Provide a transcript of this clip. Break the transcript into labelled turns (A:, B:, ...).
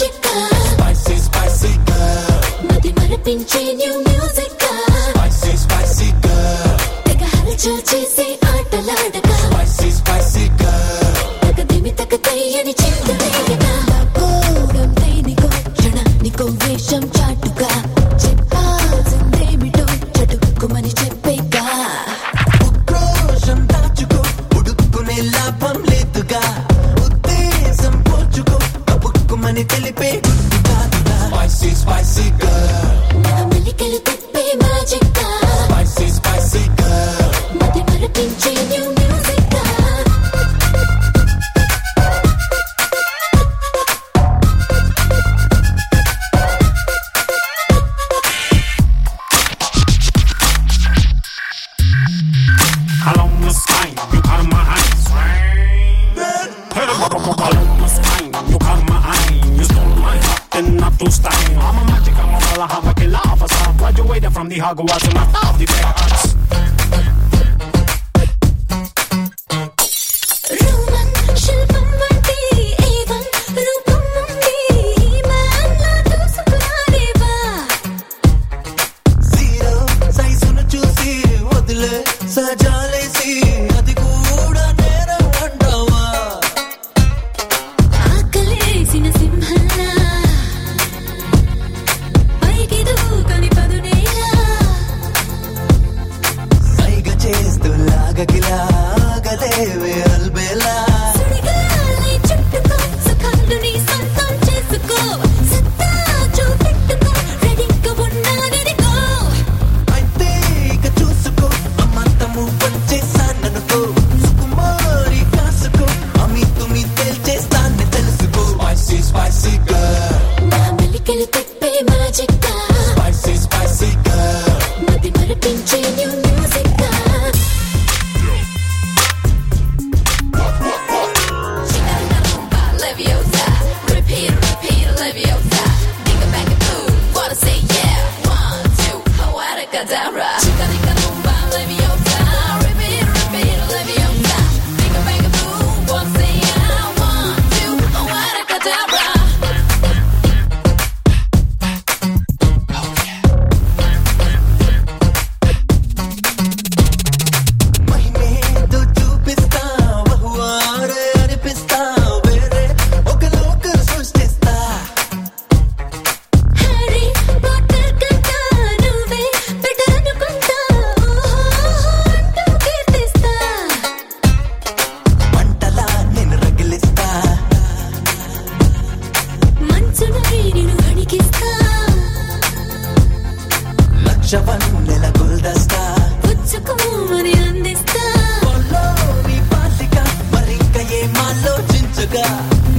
A: Magic
B: Spicy, spicy girl.
A: మది మరపించే new music
B: Spicy, spicy girl.
A: తెగ హల్చల్ చేసే ఆటలాడగా
B: Spicy, spicy girl.
A: తగదిమి తగతయ్యని చిందులేయగా కోడం దేనికో క్షణానికో వేషం చాటుగా చెప్పాల్సిందేమిటో చటుక్కుమని చెప్పేగా
B: ఉక్రోషం దాచుకో ఉడుక్కునే లాభం లేదుగా ఉద్దేశం పోచుకో కబుక్కుమని తెలిపే గుర్తు కాదుగా Spicy, spicy girl.
A: నా మెలికలు తిప్పే మ్యాజిక్
B: Spicy, spicy girl.
A: మది మరపించే new music
C: Hello, Miss Fine, you caught my eye. Hello, Miss Fine, you caught my eye. You stole my heart and not to style. I'm a magic, I'm a fella, have a killer of a star. Graduated from the Hogwarts and not of the better arts.
A: Roman శిల్పం వంటి A1 రూపం ఉంది మ్యాన్లా దూసుకురాలేవా
B: zero సైజును చూసి వదిలే సజాలేసి అది కూడా నేరం అంటావా
A: ఆకలేసిన సింహంలా పైకి దూకని పదునేలా
B: సైగ చేస్తూ లాగకిలాగలేవే అల్బేలా
A: సుడిగాలి చుట్టుకో సుఖాలు నీ సొంతం చేసుకో సత్తా చూపెట్టుకో రెడీగా ఉన్నాననుకో
B: అయితే ఇక చూసుకో అమ్మంతము వచ్చేసాననుకో సుకుమారి కాసుకో అమి తుమి తేల్చేస్తాన్ని తెలుసుకో Spicy, spicy girl.
A: నా మెలికలు తిప్పే మ్యాజిక్
B: Spicy, spicy girl.
A: మది మరపించే new music Leviosa, repeat, repeat, Leviosa. Think back and boom, wanna say yeah. 1, 2, Awadakadabra. Chicanica Lumba, Leviosa, repeat, repeat, Leviosa. Think back and boom, wanna say yeah. 1, 2, Awadakadabra.
B: మహిమేదో చూపిస్తా బహువారే అనిపిస్తా వేరే ఒక లోకం సృష్టిస్తా
A: Harry Potter కంటా నువ్వే బెటర్ అనుకుంటా అంటూ కీర్తిస్తా
B: మంటలా నేను రగిలిస్తా
A: మంచునై నిన్ను అణికిస్తా
B: లక్షవన్నెల గుల్దస్తా
A: పుచ్చుకోమని అందిస్తా
B: నీ బాలిక మరింక ఏమాలోచించగా